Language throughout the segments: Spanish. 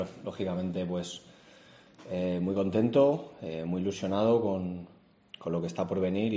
Lógicamente, pues muy contento, muy ilusionado con lo que está por venir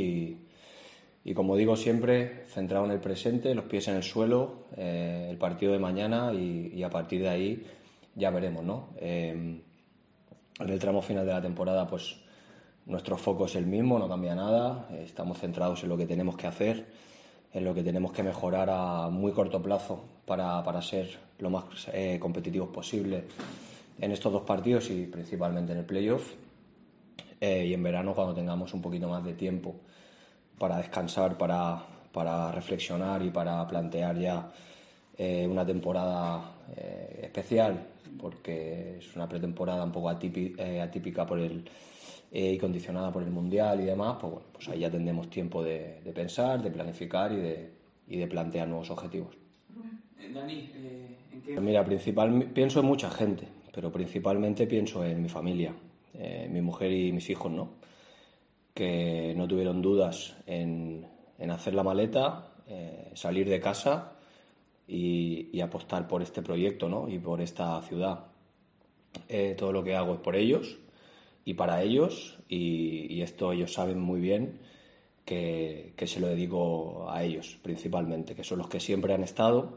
y como digo siempre, centrado en el presente, los pies en el suelo, el partido de mañana y a partir de ahí ya veremos, ¿no? En el tramo final de la temporada, pues nuestro foco es el mismo, no cambia nada, estamos centrados en lo que tenemos que hacer, en lo que tenemos que mejorar a muy corto plazo para ser lo más competitivos posible en estos dos partidos y principalmente en el playoff. Y en verano, cuando tengamos un poquito más de tiempo para descansar, para reflexionar y para plantear ya una temporada especial, porque es una pretemporada un poco atípica y condicionada por el Mundial y demás, pues bueno, pues ahí ya tendremos tiempo de pensar, de planificar y de plantear nuevos objetivos. Dani, ¿en qué? Pues mira, pienso en mucha gente, pero principalmente pienso en mi familia, mi mujer y mis hijos, ¿no? Que no tuvieron dudas en hacer la maleta, salir de casa y apostar por este proyecto, ¿no? Y por esta ciudad. Todo lo que hago es por ellos y para ellos, y esto ellos saben muy bien que se lo dedico a ellos principalmente, que son los que siempre han estado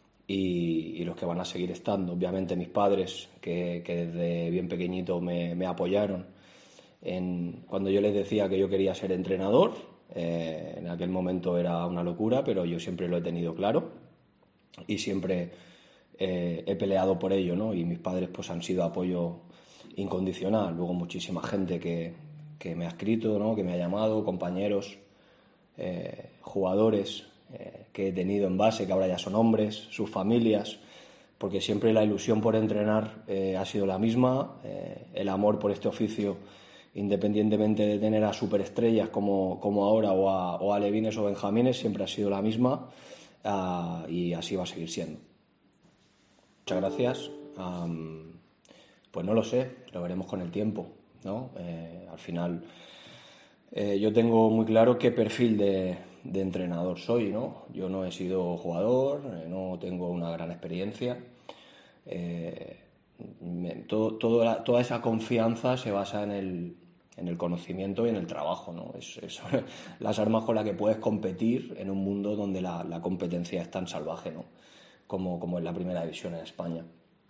y los que van a seguir estando. Obviamente mis padres, que desde bien pequeñito me apoyaron cuando yo les decía que yo quería ser entrenador. En aquel momento era una locura, pero yo siempre lo he tenido claro y siempre he peleado por ello, ¿no? Y mis padres pues han sido apoyo incondicional. Luego muchísima gente que me ha escrito, ¿no? Que me ha llamado, compañeros, jugadores que he tenido en base, que ahora ya son hombres, sus familias, porque siempre la ilusión por entrenar ha sido la misma, el amor por este oficio, independientemente de tener a superestrellas como ahora o a alevines o benjamines, siempre ha sido la misma y así va a seguir siendo. Muchas gracias. Pues no lo sé, lo veremos con el tiempo, ¿no? Al final yo tengo muy claro qué perfil de entrenador soy, ¿no? Yo no he sido jugador, no tengo una gran experiencia. Toda esa confianza se basa en el conocimiento y en el trabajo, ¿no? Es las armas con las que puedes competir en un mundo donde la competencia es tan salvaje, ¿no? Como en la primera división en España.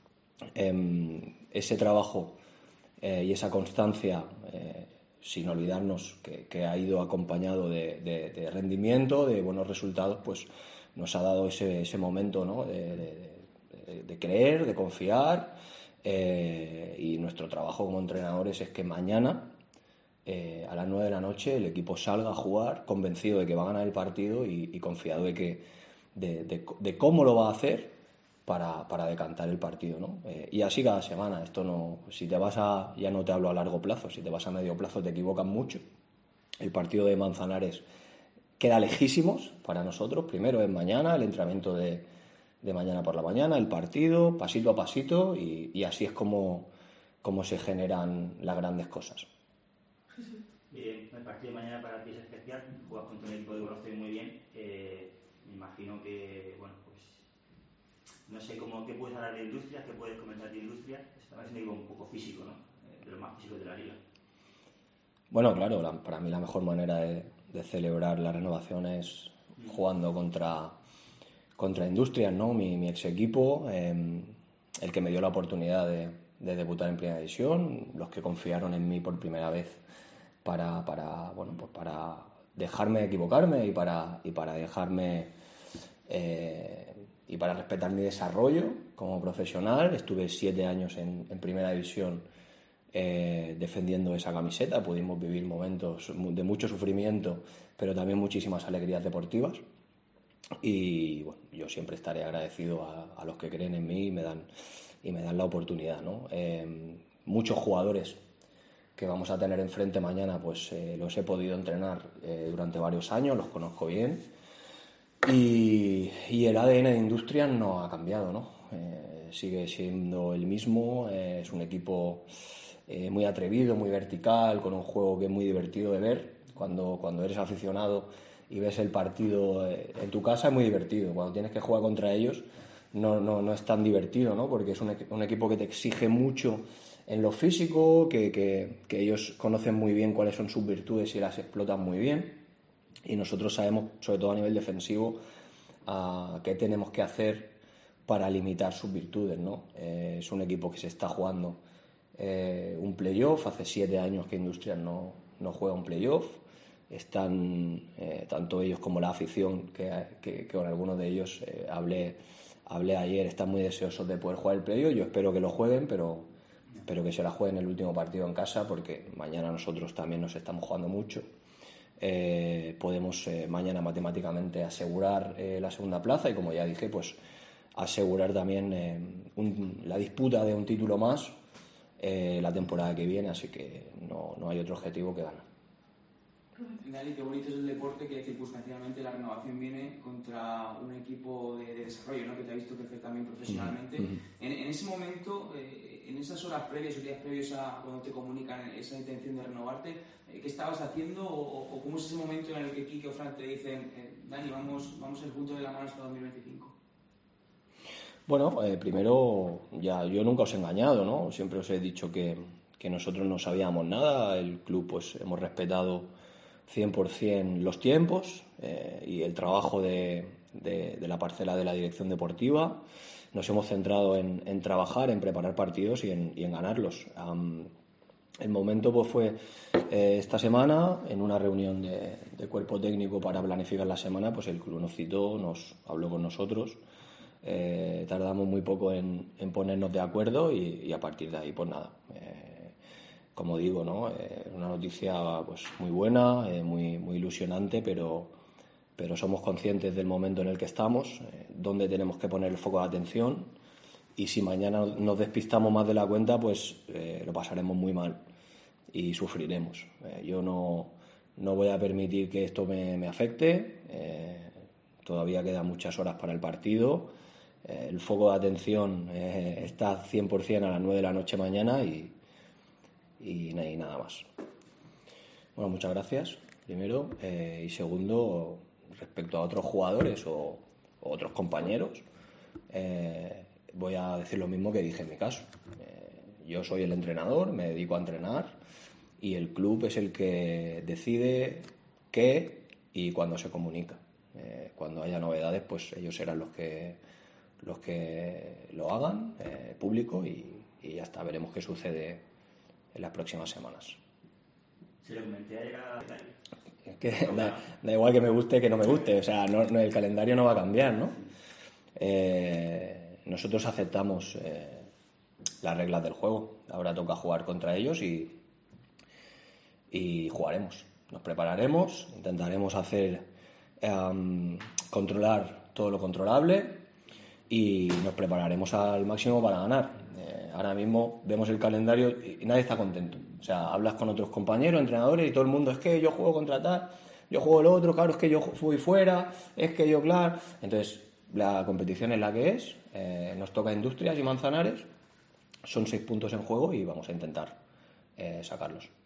Ese trabajo y esa constancia, sin olvidarnos que ha ido acompañado de rendimiento, de buenos resultados, pues nos ha dado ese momento, ¿no? de creer, de confiar, y nuestro trabajo como entrenadores es que mañana a las 9 de la noche el equipo salga a jugar convencido de que va a ganar el partido y confiado de cómo lo va a hacer para decantar el partido, ¿no? Y así cada semana. Esto no, si te vas ya no te hablo a largo plazo, si te vas a medio plazo te equivocas mucho. El partido de Manzanares queda lejísimos para nosotros. Primero es mañana, el entrenamiento de mañana por la mañana, el partido, pasito a pasito, y así es como se generan las grandes cosas. Bien, el partido de mañana para ti es especial, juegas contra un equipo que conoces muy bien, me imagino que, bueno, pues no sé qué puedes hablar de Industrias, qué puedes comentar de Industrias, es un equipo un poco físico, ¿no? De los más físicos de la liga. Bueno, claro, para mí la mejor manera de celebrar la renovación es jugando contra Industrias, ¿no? Mi ex equipo, el que me dio la oportunidad de debutar en Primera División, los que confiaron en mí por primera vez para dejarme equivocarme y para dejarme y para respetar mi desarrollo como profesional. Estuve 7 años en Primera División defendiendo esa camiseta. Pudimos vivir momentos de mucho sufrimiento, pero también muchísimas alegrías deportivas. Y bueno, yo siempre estaré agradecido a los que creen en mí y me dan la oportunidad, ¿no? Muchos jugadores que vamos a tener enfrente mañana, pues los he podido entrenar durante varios años, los conozco bien. Y el ADN de Industrias no ha cambiado, ¿no? Sigue siendo el mismo. Es un equipo muy atrevido, muy vertical, con un juego que es muy divertido de ver. Cuando eres aficionado y ves el partido en tu casa es muy divertido. Cuando tienes que jugar contra ellos no es tan divertido, ¿no? Porque es un equipo que te exige mucho en lo físico, que ellos conocen muy bien cuáles son sus virtudes y las explotan muy bien. Y nosotros sabemos, sobre todo a nivel defensivo, qué tenemos que hacer para limitar sus virtudes, ¿no? Es un equipo que se está jugando un playoff. Hace 7 años que Industrias no juega un playoff. Están tanto ellos como la afición, que con algunos de ellos hablé ayer, están muy deseosos de poder jugar el playoff. Yo espero que lo jueguen, pero que se la jueguen el último partido en casa, porque mañana nosotros también nos estamos jugando mucho. Podemos mañana matemáticamente asegurar la segunda plaza y, como ya dije, pues asegurar también la disputa de un título más la temporada que viene, así que no hay otro objetivo que ganar. Dani, qué bonito es el deporte, que circunstancialmente la renovación viene contra un equipo de desarrollo, ¿no? Que te ha visto crecer también profesionalmente. En ese momento, en esas horas previas o días previos a cuando te comunican esa intención de renovarte, ¿qué estabas haciendo o cómo es ese momento en el que Quique o Fran te dicen, Dani, vamos a ir juntos de la mano hasta 2025? Bueno, primero, yo nunca os he engañado, ¿no? Siempre os he dicho que nosotros no sabíamos nada. El club, pues hemos respetado 100% los tiempos y el trabajo de la parcela de la dirección deportiva. Nos hemos centrado en trabajar, en preparar partidos y en ganarlos. El momento pues fue esta semana, en una reunión de cuerpo técnico para planificar la semana, pues el club nos citó, nos habló con nosotros. Tardamos muy poco en ponernos de acuerdo y a partir de ahí, pues nada. Como digo, ¿no? Una noticia pues muy buena, muy ilusionante, pero somos conscientes del momento en el que estamos, dónde tenemos que poner el foco de atención, y si mañana nos despistamos más de la cuenta, pues lo pasaremos muy mal y sufriremos. Yo no voy a permitir que esto me afecte. Todavía quedan muchas horas para el partido. El foco de atención está 100% a las 9 de la noche mañana y nada más. Bueno, muchas gracias, primero. Y segundo, respecto a otros jugadores o otros compañeros, voy a decir lo mismo que dije en mi caso. Yo soy el entrenador, me dedico a entrenar y el club es el que decide qué y cuándo se comunica. Cuando haya novedades, pues ellos serán los que lo hagan público y ya está, veremos qué sucede en las próximas semanas. Se lo comenté ayer a Dani. Es que da igual que me guste que no me guste, o sea, el calendario no va a cambiar, ¿no? Nosotros aceptamos las reglas del juego. Ahora toca jugar contra ellos y jugaremos. Nos prepararemos, intentaremos controlar todo lo controlable y nos prepararemos al máximo para ganar. Ahora mismo vemos el calendario y nadie está contento. O sea, hablas con otros compañeros, entrenadores, y todo el mundo es que yo juego contra tal, yo juego el otro, claro, es que yo fui fuera, es que yo, claro. Entonces, la competición es la que es. Nos toca Industrias y Manzanares. Son 6 puntos en juego y vamos a intentar sacarlos.